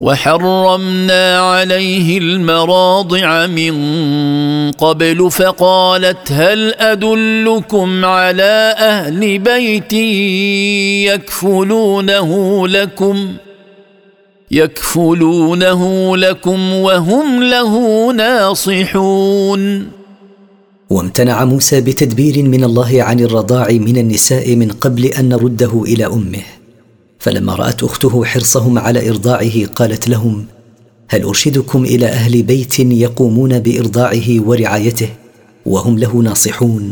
وحرمنا عليه المراضع من قبل فقالت هل أدلكم على أهل بيت يكفلونه لكم وهم له ناصحون. وامتنع موسى بتدبير من الله عن الرضاع من النساء من قبل أن نرده إلى أمه، فلما رأت أخته حرصهم على إرضاعه قالت لهم هل أرشدكم إلى أهل بيت يقومون بإرضاعه ورعايته وهم له ناصحون؟